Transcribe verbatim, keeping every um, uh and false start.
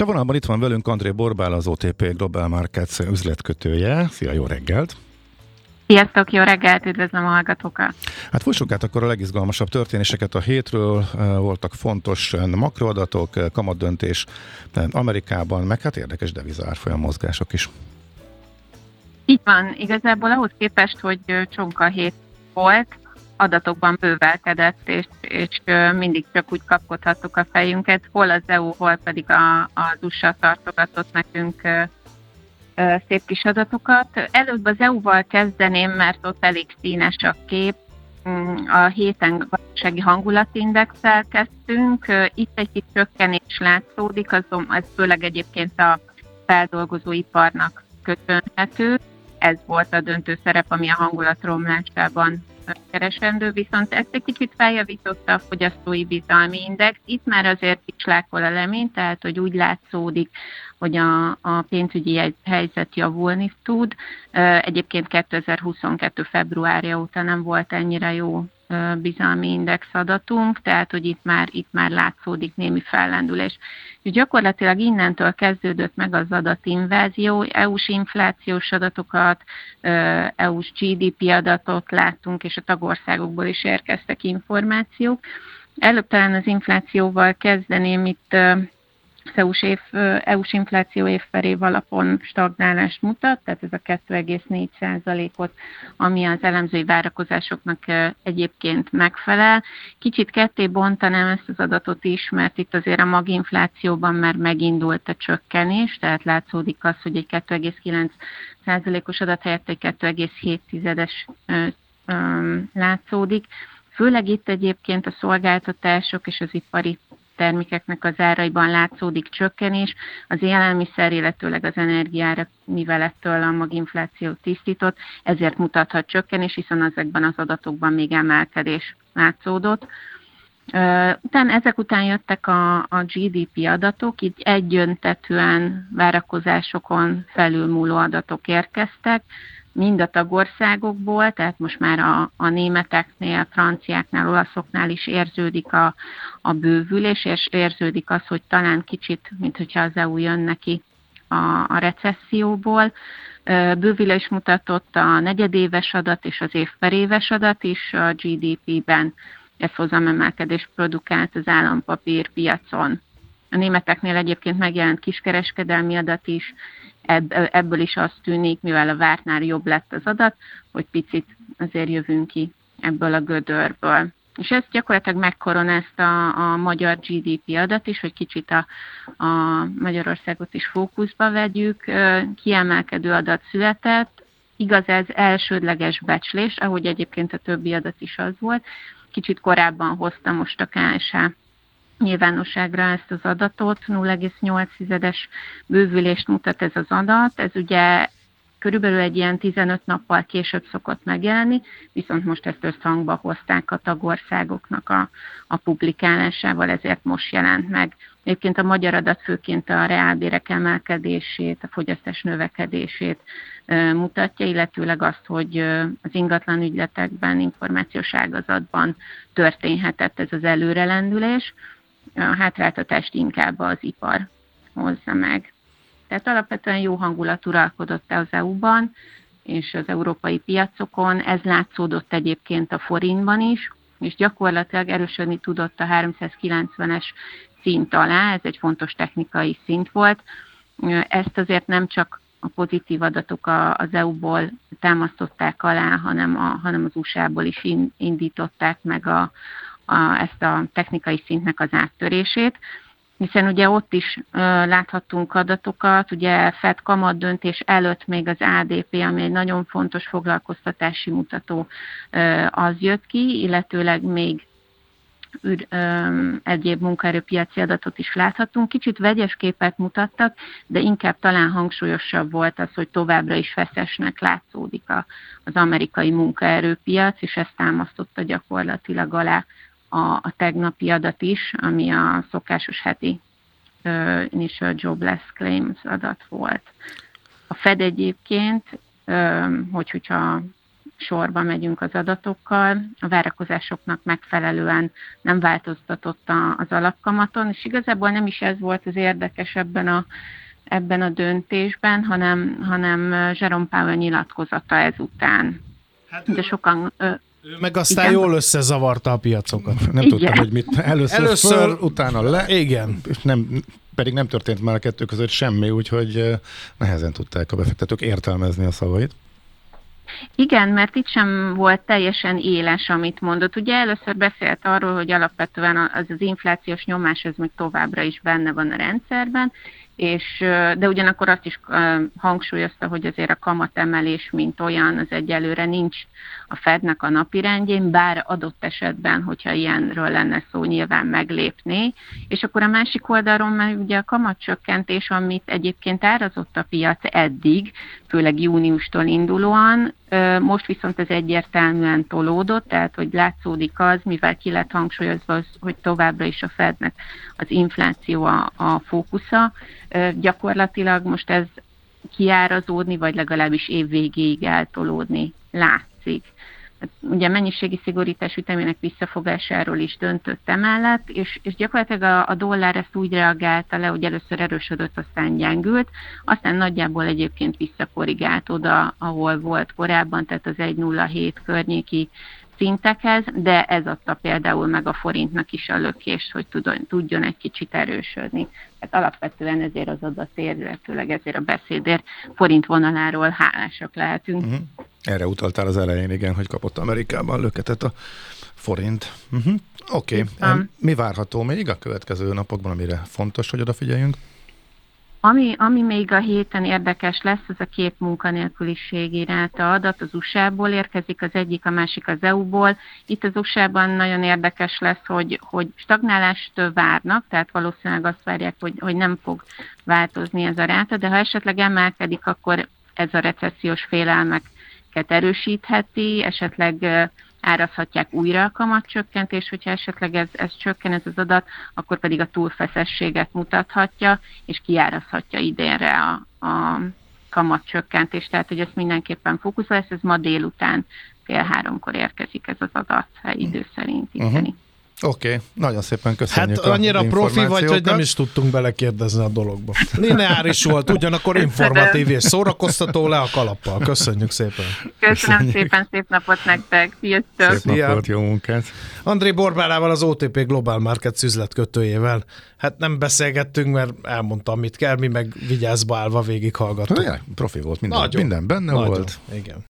És a vonalban itt van velünk André Borbál, az o té pé Global Markets üzletkötője. Szia, jó reggelt! Sziasztok, jó reggelt, üdvözlöm a hallgatókat! Hát fussunk át akkor a legizgalmasabb történéseket a hétről. Voltak fontos makroadatok, kamatdöntés Amerikában, meg hát érdekes devizárfolyam mozgások is. Így van, igazából ahhoz képest, hogy csonka hét volt, adatokban bővelkedett, és, és mindig csak úgy kapkodhattuk a fejünket, hol az é u, hol pedig a, az u es á tartogatott nekünk szép kis adatokat. Előbb az é u-val kezdeném, mert ott elég színes a kép. A héten gazdasági hangulatindexel kezdtünk. Itt egy kis csökkenés látszódik, azon, ez főleg egyébként a feldolgozóiparnak köszönhető. Ez volt a döntő szerep, ami a hangulatromlásában keresendő, viszont ezt egy kicsit feljavította a fogyasztói bizalmi index. Itt már azért kislákol a lemény, tehát hogy úgy látszódik, hogy a, a pénzügyi helyzet javulni tud. Egyébként kétezer-huszonkettő februárja óta nem volt ennyire jó bizalmi index adatunk, tehát hogy itt már, itt már látszódik némi fellendülés. És gyakorlatilag innentől kezdődött meg az adatinvázió, é u-s inflációs adatokat, é u-s gé dé pé adatot láttunk, és a tagországokból is érkeztek információk. Előbb talán az inflációval kezdeném, itt é u-s, év, é u-s infláció évper év alapon stagnálást mutat, tehát ez a kettő egész négy százalékot, ami az elemzői várakozásoknak egyébként megfelel. Kicsit ketté bontanám ezt az adatot is, mert itt azért a maginflációban már megindult a csökkenés, tehát látszódik az, hogy egy kettő egész kilenc százalékos adat helyett egy kettő egész hét tizedes látszódik. Főleg itt egyébként a szolgáltatások és az ipari termékeknek az áraiban látszódik csökkenés, az élelmiszer, illetőleg az energiára, mivel ettől a maginfláció tisztított, ezért mutathat csökkenés, hiszen ezekben az adatokban még emelkedés látszódott. Utána ezek után jöttek a, a gé dé pé adatok, így egyöntetűen várakozásokon felülmúló adatok érkeztek, mind a tagországokból, tehát most már a, a németeknél, franciáknál, olaszoknál is érződik a, a bővülés, és érződik az, hogy talán kicsit, mint hogyha az é u jön neki a, a recesszióból. Bővülés mutatott a negyedéves adat és az évperéves adat is a gé dé pé-ben. Ez hozamemelkedést produkált az állampapírpiacon. A németeknél egyébként megjelent kiskereskedelmi adat is, ebből is azt tűnik, mivel a vártnál jobb lett az adat, hogy picit azért jövünk ki ebből a gödörből. És ez gyakorlatilag megkoronázta a, a magyar gé dé pé adat is, hogy kicsit a, a Magyarországot is fókuszba vegyük. Kiemelkedő adat született, igaz ez elsődleges becslés, ahogy egyébként a többi adat is az volt. Kicsit korábban hozta most a ká es há nyilvánosságra ezt az adatot, nulla egész nyolc es bővülést mutat ez az adat, ez ugye körülbelül egy ilyen tizenöt nappal később szokott megjelenni, viszont most ezt összhangba hozták a tagországoknak a, a publikálásával, ezért most jelent meg. Egyébként a magyar adat főként a reálbérek emelkedését, a fogyasztás növekedését e, mutatja, illetőleg azt, hogy az ingatlan ügyletekben, információs ágazatban történhetett ez az előrelendülés. A hátráltatást inkább az ipar hozza meg. Tehát alapvetően jó hangulat uralkodott az é u-ban és az európai piacokon, ez látszódott egyébként a forintban is, és gyakorlatilag erősödni tudott a háromszázkilencvenes szint alá, ez egy fontos technikai szint volt. Ezt azért nem csak a pozitív adatok az é u-ból támasztották alá, hanem, a, hanem az u es á-ból is indították meg a A, ezt a technikai szintnek az áttörését, hiszen ugye ott is ö, láthattunk adatokat, ugye Fed kamatdöntés előtt még az á dé pé, ami egy nagyon fontos foglalkoztatási mutató, ö, az jött ki, illetőleg még ür, ö, egyéb munkaerőpiaci adatot is láthattunk. Kicsit vegyes képet mutattak, de inkább talán hangsúlyosabb volt az, hogy továbbra is feszesnek látszódik a, az amerikai munkaerőpiac, és ezt támasztotta gyakorlatilag alá a, a tegnapi adat is, ami a szokásos heti uh, Initial Jobless Claims adat volt. A Fed egyébként, um, hogy, hogyha sorba megyünk az adatokkal, a várakozásoknak megfelelően nem változtatott az alapkamaton, és igazából nem is ez volt az érdekes ebben a, ebben a döntésben, hanem, hanem Jerome Powell nyilatkozata ezután. Hát de sokan... Ő meg aztán igen. Jól összezavarta a piacokat. Nem igen. tudtam, hogy mit először, először föl, utána le. Igen. És nem, pedig nem történt már a kettő között semmi, úgyhogy nehezen tudták a befektetők értelmezni a szavait. Igen, mert itt sem volt teljesen éles, amit mondott. Ugye először beszélt arról, hogy alapvetően az az inflációs nyomás ez még továbbra is benne van a rendszerben, és, de ugyanakkor azt is hangsúlyozta, hogy azért a kamatemelés, mint olyan, az egyelőre nincs a Fednek a napirendjén, bár adott esetben, hogyha ilyenről lenne szó, nyilván meglépné. És akkor a másik oldalról már ugye a kamatcsökkentés, amit egyébként árazott a piac eddig, főleg júniustól indulóan, most viszont ez egyértelműen tolódott, tehát hogy látszódik az, mivel ki lett hangsúlyozva, az, hogy továbbra is a Fednek az infláció a, a fókusza. Gyakorlatilag most ez kiárazódni, vagy legalábbis év végéig eltolódni látszik. Ugye mennyiségi szigorítás ütemének visszafogásáról is döntött emellett, és, és gyakorlatilag a, a dollár ezt úgy reagálta le, hogy először erősödött, aztán gyengült, aztán nagyjából egyébként visszakorrigált oda, ahol volt korábban, tehát az egy nulla hét környéki szintekhez, de ez adta például meg a forintnak is a lökést, hogy tudjon, tudjon egy kicsit erősödni. Tehát alapvetően ezért az adatért, illetőleg ezért a beszédért forint vonaláról hálásak lehetünk. Uh-huh. Erre utaltál az elején, igen, hogy kapott Amerikában löketet a forint. Uh-huh. Oké, okay. Mi várható még a következő napokban, amire fontos, hogy odafigyeljünk? Ami, ami még a héten érdekes lesz, az a két munkanélküliségi ráta adat, az u es á-ból érkezik, az egyik, a másik az é u-ból. Itt az u es á-ban nagyon érdekes lesz, hogy, hogy stagnálást várnak, tehát valószínűleg azt várják, hogy, hogy nem fog változni ez a ráta, de ha esetleg emelkedik, akkor ez a recessziós félelmeket erősítheti, esetleg árazhatják újra a kamatcsökkentés, hogyha esetleg ez, ez csökken ez az adat, akkor pedig a túlfeszességet mutathatja, és kiárazhatja idénre a, a kamatcsökkentés. Tehát, hogy ezt mindenképpen fókuszol lesz, ez ma délután fél háromkor érkezik ez az adat helyi idő szerint. Uh-huh. Oké, okay. Nagyon szépen köszönjük. Hát annyira profi vagy, hogy nem is tudtunk belekérdezni a dologba. Lineáris volt, ugyanakkor informatív és szórakoztató, le a kalappal. Köszönjük szépen. Köszönöm Köszönjük. szépen, szép napot nektek. Sziasztok. Szép napot, jó munkát. André Borbálával, az o té pé Global Markets üzletkötőjével. Hát nem beszélgettünk, mert elmondtam, mit kell, mi meg vigyázba állva végighallgattuk. Profi volt, minden, minden benne Nagyon. volt. Igen.